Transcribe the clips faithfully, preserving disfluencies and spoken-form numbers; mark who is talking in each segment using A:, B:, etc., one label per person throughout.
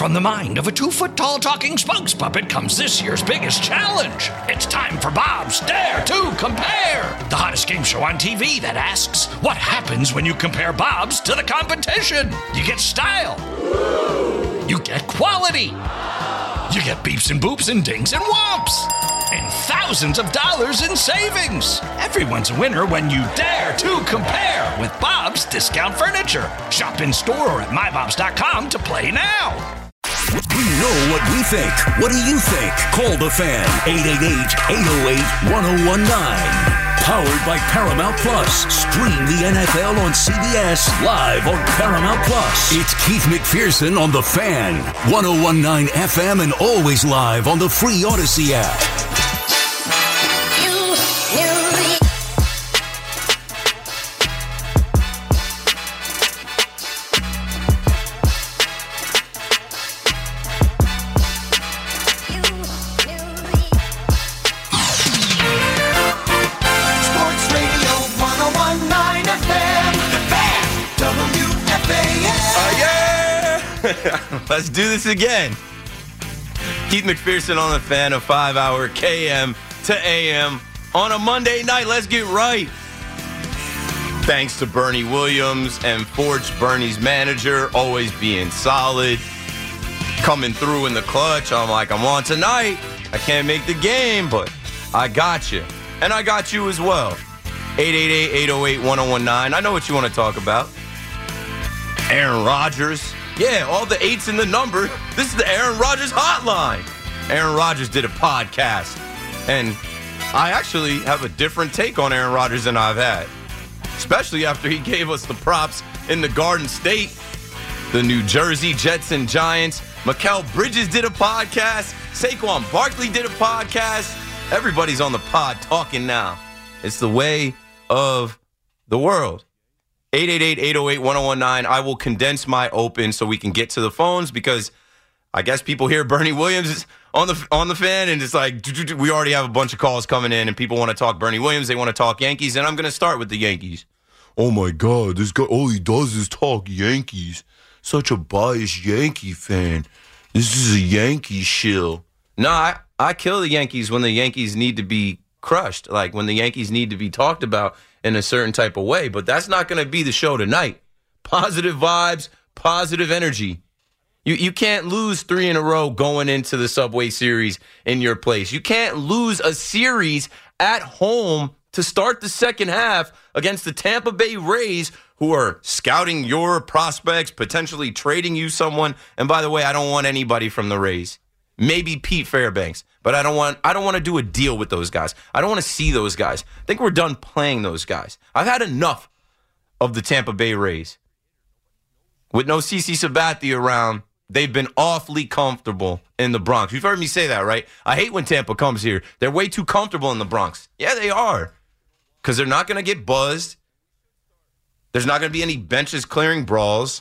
A: from the mind of a two-foot-tall talking spokes puppet comes this year's biggest challenge. It's time for Bob's Dare to Compare, the hottest game show on T V that asks, what happens when you compare Bobs to the competition? You get style. You get quality. You get beeps and boops and dings and whomps. And thousands of dollars in savings. Everyone's a winner when you dare to compare with Bob's Discount Furniture. Shop in store or at my bobs dot com to play now.
B: We know what we think. What do you think? Call the Fan. eight eight eight, eight oh eight, one oh one nine. Powered by Paramount Plus. Stream the N F L on C B S live on Paramount Plus. It's Keith McPherson on the Fan. one oh one nine F M and always live on the free Odyssey app.
C: Let's do this again. Keith McPherson on the Fan, a five-hour K M to A M on a Monday night. Let's get right. Thanks to Bernie Williams and Forge, Bernie's manager, always being solid, coming through in the clutch. I'm like, I'm on tonight. I can't make the game, but I got you. And I got you as well. eight eight eight, eight oh eight, one oh one nine. I know what you want to talk about. Aaron Rodgers. Yeah, all the eights in the number. This is the Aaron Rodgers hotline. Aaron Rodgers did a podcast, and I actually have a different take on Aaron Rodgers than I've had, especially after he gave us the props in the Garden State, the New Jersey Jets and Giants. Mikal Bridges did a podcast. Saquon Barkley did a podcast. Everybody's on the pod talking now. It's the way of the world. eight eight eight, eight oh eight, one oh one nine. I will condense my open so we can get to the phones because I guess people hear Bernie Williams on the on the Fan and it's like, we already have a bunch of calls coming in and people want to talk Bernie Williams. They want to talk Yankees, and I'm going to start with the Yankees. Oh, my God. This guy, all he does is talk Yankees. Such a biased Yankee fan. This is a Yankee shill. No, I, I kill the Yankees when the Yankees need to be crushed, like when the Yankees need to be talked about in a certain type of way, but that's not going to be the show tonight. Positive vibes, positive energy. You you can't lose three in a row going into the Subway Series in your place. You can't lose a series at home to start the second half against the Tampa Bay Rays, who are scouting your prospects, potentially trading you someone. And by the way, I don't want anybody from the Rays. Maybe Pete Fairbanks, but I don't want I don't want to do a deal with those guys. I don't want to see those guys. I think we're done playing those guys. I've had enough of the Tampa Bay Rays. With no CeCe Sabathia around, they've been awfully comfortable in the Bronx. You've heard me say that, right? I hate when Tampa comes here. They're way too comfortable in the Bronx. Yeah, they are. Because they're not going to get buzzed. There's not going to be any benches clearing brawls.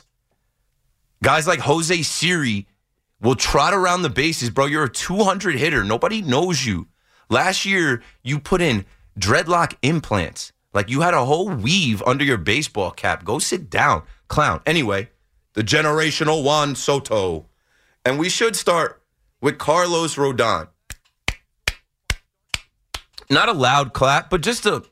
C: Guys like Jose Siri will trot around the bases. Bro, you're a two hundred hitter. Nobody knows you. Last year, you put in dreadlock implants. Like you had a whole weave under your baseball cap. Go sit down, clown. Anyway, the generational Juan Soto. And we should start with Carlos Rodon. Not a loud clap, but just a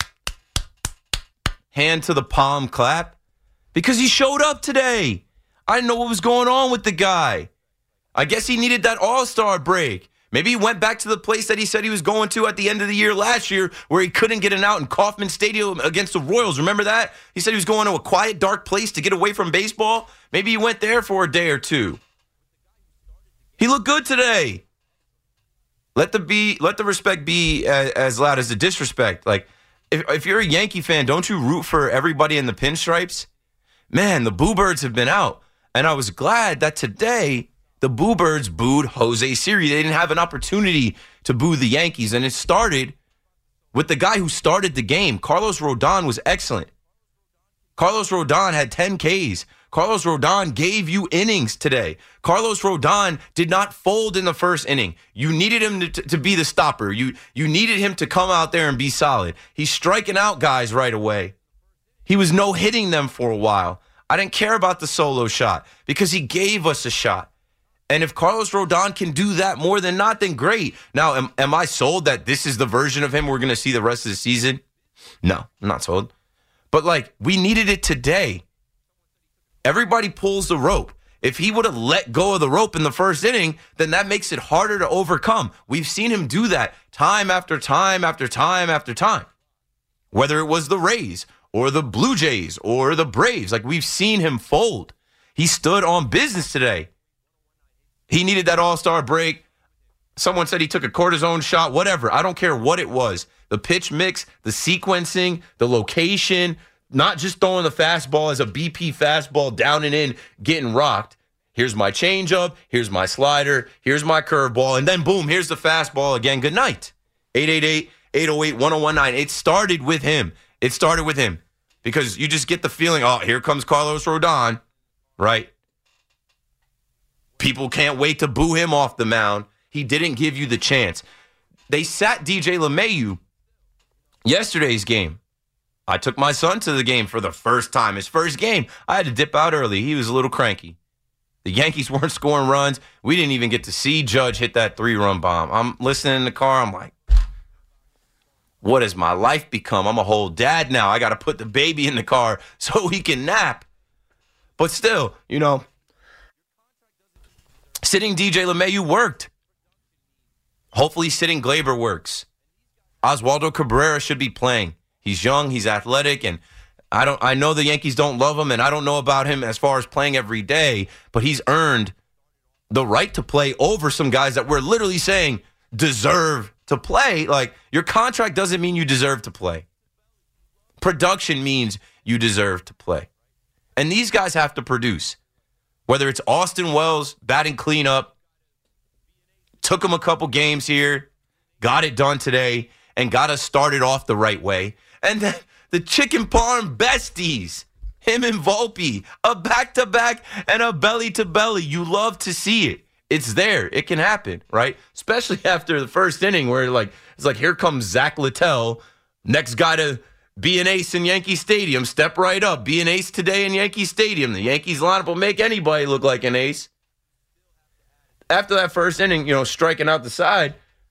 C: hand to the palm clap. Because he showed up today. I didn't know what was going on with the guy. I guess he needed that all-star break. Maybe he went back to the place that he said he was going to at the end of the year last year where he couldn't get an out in Kauffman Stadium against the Royals. Remember that? He said he was going to a quiet, dark place to get away from baseball. Maybe he went there for a day or two. He looked good today. Let the be, let the respect be as, as loud as the disrespect. Like, if, if you're a Yankee fan, don't you root for everybody in the pinstripes? Man, the Boo Birds have been out. And I was glad that today the Boo Birds booed Jose Siri. They didn't have an opportunity to boo the Yankees. And it started with the guy who started the game. Carlos Rodon was excellent. Carlos Rodon had ten Ks. Carlos Rodon gave you innings today. Carlos Rodon did not fold in the first inning. You needed him to, to be the stopper. You, you needed him to come out there and be solid. He's striking out guys right away. He was no-hitting them for a while. I didn't care about the solo shot because he gave us a shot. And if Carlos Rodon can do that more than not, then great. Now, am, am I sold that this is the version of him we're going to see the rest of the season? No, I'm not sold. But, like, we needed it today. Everybody pulls the rope. If he would have let go of the rope in the first inning, then that makes it harder to overcome. We've seen him do that time after time after time after time. Whether it was the Rays or the Blue Jays or the Braves, like, we've seen him fold. He stood on business today. He needed that all-star break. Someone said he took a cortisone shot, whatever. I don't care what it was. The pitch mix, the sequencing, the location, not just throwing the fastball as a B P fastball down and in, getting rocked. Here's my changeup. Here's my slider. Here's my curveball. And then, boom, here's the fastball again. Good night. eight eight eight, eight oh eight, one oh one nine. It started with him. It started with him. Because you just get the feeling, oh, here comes Carlos Rodon, right? People can't wait to boo him off the mound. He didn't give you the chance. They sat D J LeMahieu yesterday's game. I took my son to the game for the first time. His first game. I had to dip out early. He was a little cranky. The Yankees weren't scoring runs. We didn't even get to see Judge hit that three-run bomb. I'm listening in the car. I'm like, what has my life become? I'm a whole dad now. I got to put the baby in the car so he can nap. But still, you know, sitting D J LeMahieu worked. Hopefully sitting Gleyber works. Oswaldo Cabrera should be playing. He's young, he's athletic, and I don't I know the Yankees don't love him, and I don't know about him as far as playing every day, but he's earned the right to play over some guys that we're literally saying deserve to play. Like, your contract doesn't mean you deserve to play. Production means you deserve to play. And these guys have to produce. Whether it's Austin Wells batting cleanup, took him a couple games here, got it done today, and got us started off the right way. And then the Chicken Parm besties, him and Volpe, a back-to-back and a belly-to-belly. You love to see it. It's there. It can happen, right? Especially after the first inning where like it's like, here comes Zach Littell, next guy to be an ace in Yankee Stadium. Step right up. Be an ace today in Yankee Stadium. The Yankees lineup will make anybody look like an ace. After that first inning, you know, striking out the side,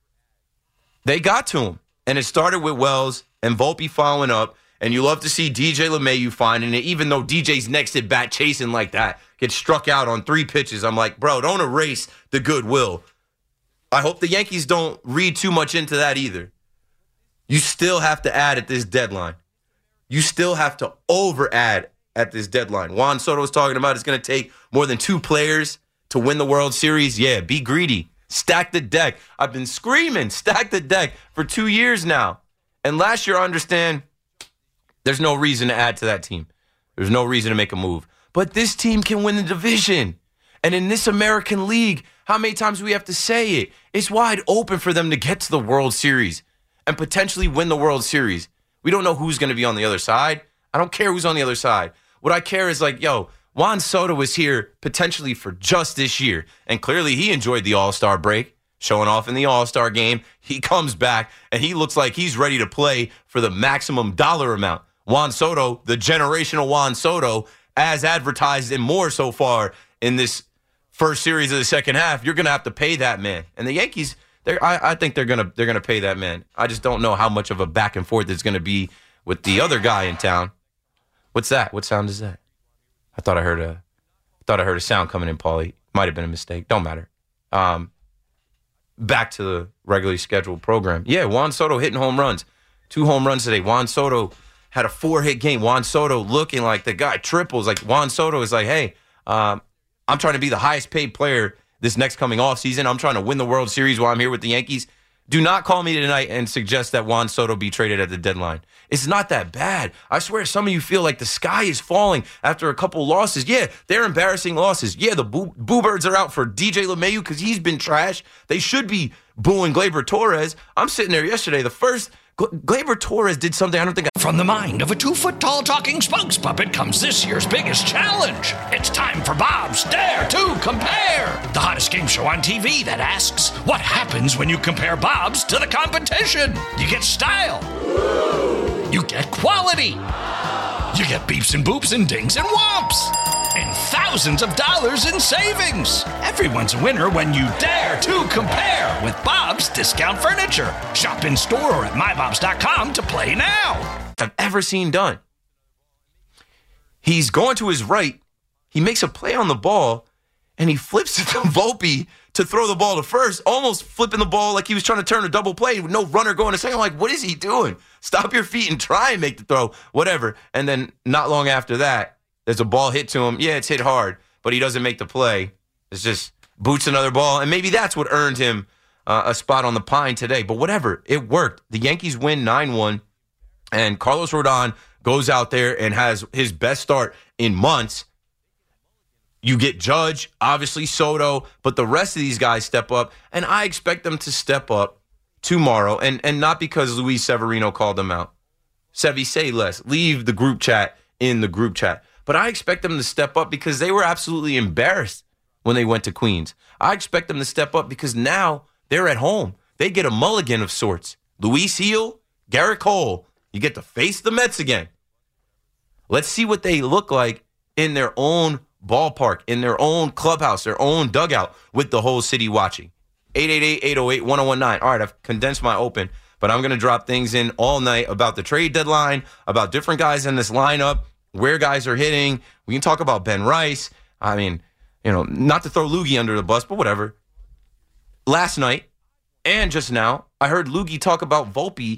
C: they got to him. And it started with Wells and Volpe following up. And you love to see D J LeMahieu finding it, even though D J's next at bat chasing like that, gets struck out on three pitches. I'm like, bro, don't erase the goodwill. I hope the Yankees don't read too much into that either. You still have to add at this deadline. You still have to over-add at this deadline. Juan Soto was talking about it's going to take more than two players to win the World Series. Yeah, be greedy. Stack the deck. I've been screaming, stack the deck for two years now. And last year, I understand there's no reason to add to that team. There's no reason to make a move. But this team can win the division. And in this American League, how many times do we have to say it? It's wide open for them to get to the World Series and potentially win the World Series. We don't know who's going to be on the other side. I don't care who's on the other side. What I care is like, yo, Juan Soto was here potentially for just this year. And clearly he enjoyed the All-Star break, showing off in the All-Star game. He comes back and he looks like he's ready to play for the maximum dollar amount. Juan Soto, the generational Juan Soto, as advertised and more so far in this first series of the second half, you're going to have to pay that man. And the Yankees, they're, I, I think they're going to they're going to pay that man. I just don't know how much of a back and forth it's going to be with the other guy in town. What's that? What sound is that? I thought I heard a I thought I heard a sound coming in, Paulie. Might have been a mistake. Don't matter. Um, back to the regularly scheduled program. Yeah, Juan Soto hitting home runs. Two home runs today. Juan Soto had a four-hit game. Juan Soto looking like the guy triples. Like Juan Soto is like, hey, um, I'm trying to be the highest-paid player this next coming offseason. I'm trying to win the World Series while I'm here with the Yankees. Do not call me tonight and suggest that Juan Soto be traded at the deadline. It's not that bad. I swear some of you feel like the sky is falling after a couple losses. Yeah, they're embarrassing losses. Yeah, the boo, boo birds are out for D J LeMahieu because he's been trash. They should be booing Gleyber Torres. I'm sitting there yesterday. The first Gleyber Torres did something I don't think I...
A: From the mind of a two-foot-tall talking spokes puppet comes this year's biggest challenge. It's time for Bob's Dare to Compare, the hottest game show on T V that asks, what happens when you compare Bob's to the competition? You get style. You get quality. You get beeps and boops and dings and whomps. and thousands of dollars in savings. Everyone's a winner when you dare to compare with Bob's Discount Furniture. Shop in store or at my bobs dot com to play now.
C: I've ever seen done. He's going to his right. He makes a play on the ball, and he flips it to Volpe to throw the ball to first, almost flipping the ball like he was trying to turn a double play with no runner going to second. I'm like, what is he doing? Stop your feet and try and make the throw, whatever. And then not long after that, there's a ball hit to him. Yeah, it's hit hard, but he doesn't make the play. It's just boots another ball, and maybe that's what earned him uh, a spot on the pine today. But whatever, it worked. The Yankees win nine one, and Carlos Rodon goes out there and has his best start in months. You get Judge, obviously Soto, but the rest of these guys step up, and I expect them to step up tomorrow, and, and not because Luis Severino called them out. Sevy, say less. Leave the group chat in the group chat. But I expect them to step up because they were absolutely embarrassed when they went to Queens. I expect them to step up because now they're at home. They get a mulligan of sorts. Luis Gil, Garrett Cole, you get to face the Mets again. Let's see what they look like in their own ballpark, in their own clubhouse, their own dugout, with the whole city watching. eight eight eight, eight oh eight, one oh one nine. All right, I've condensed my open, but I'm going to drop things in all night about the trade deadline, about different guys in this lineup, where guys are hitting. We can talk about Ben Rice. I mean, you know, not to throw Loogie under the bus, but whatever. Last night and just now, I heard Loogie talk about Volpe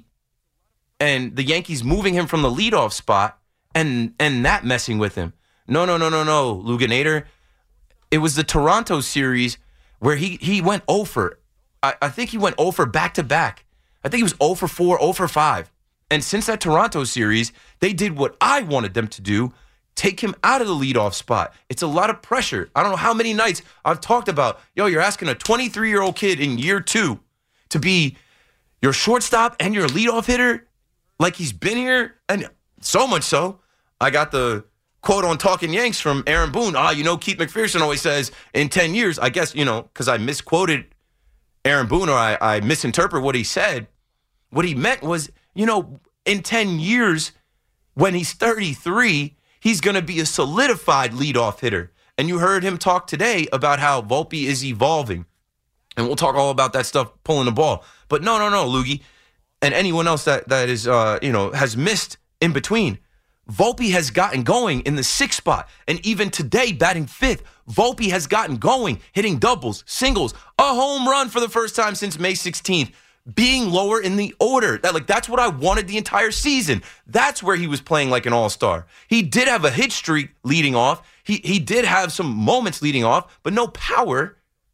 C: and the Yankees moving him from the leadoff spot and and that messing with him. No, no, no, no, no, Luganator. It was the Toronto series where he, he went oh for. I, I think he went oh for back-to-back. I think he was oh for four, oh for five. And since that Toronto series, they did what I wanted them to do, take him out of the leadoff spot. It's a lot of pressure. I don't know how many nights I've talked about, yo, you're asking a twenty-three-year-old kid in year two to be your shortstop and your leadoff hitter like he's been here. And so much so, I got the quote on Talking Yanks from Aaron Boone. Ah, you know, Keith McPherson always says in ten years, I guess, you know, because I misquoted Aaron Boone or I, I misinterpret what he said. What he meant was, you know, in ten years, when he's thirty-three, he's going to be a solidified leadoff hitter. And you heard him talk today about how Volpe is evolving. And we'll talk all about that stuff, pulling the ball. But no, no, no, Loogie, and anyone else that, that is, uh, you know, has missed in between. Volpe has gotten going in the sixth spot. And even today, batting fifth, Volpe has gotten going, hitting doubles, singles, a home run for the first time since May sixteenth, being lower in the order. That, like, that's what I wanted the entire season. That's where he was playing like an all-star. He did have a hit streak leading off. He, he did have some moments leading off, but no power.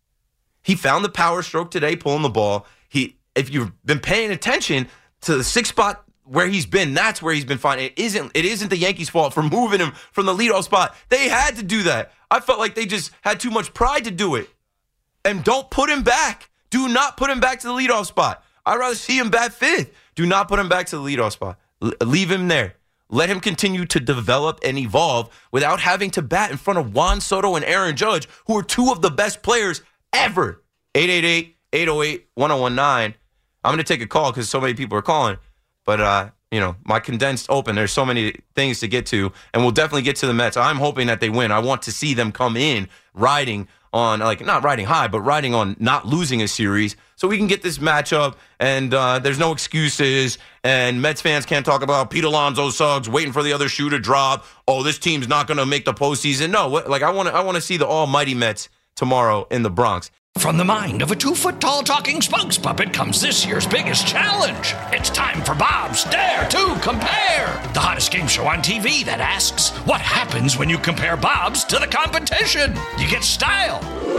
C: He found the power stroke today, pulling the ball. He, if you've been paying attention to the sixth spot where he's been, that's where he's been fine. It isn't, it isn't the Yankees' fault for moving him from the leadoff spot. They had to do that. I felt like they just had too much pride to do it. And don't put him back. Do not put him back to the leadoff spot. I'd rather see him bat fifth. Do not put him back to the leadoff spot. L- leave him there. Let him continue to develop and evolve without having to bat in front of Juan Soto and Aaron Judge, who are two of the best players ever. eight eight eight, eight oh eight, one oh one nine. I'm going to take a call because so many people are calling. But, uh, you know, my condensed open, there's so many things to get to. And we'll definitely get to the Mets. I'm hoping that they win. I want to see them come in riding on, like, not riding high, but riding on not losing a series so we can get this matchup. And uh, there's no excuses. And Mets fans can't talk about Pete Alonso Suggs waiting for the other shoe to drop. Oh, this team's not going to make the postseason. No, what, like, I want to I want to see the almighty Mets tomorrow in the Bronx.
A: From the mind of a two-foot-tall talking spokes puppet comes this year's biggest challenge. It's time for Bob's Dare to Compare, the hottest game show on T V that asks, what happens when you compare Bob's to the competition? You get style.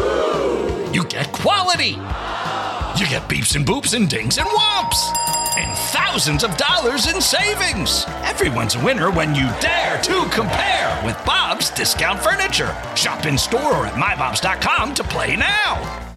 A: You get quality. You get beeps and boops and dings and whomps. And thousands of dollars in savings. Everyone's a winner when you dare to compare with Bob's Discount Furniture. Shop in store or at my bobs dot com to play now.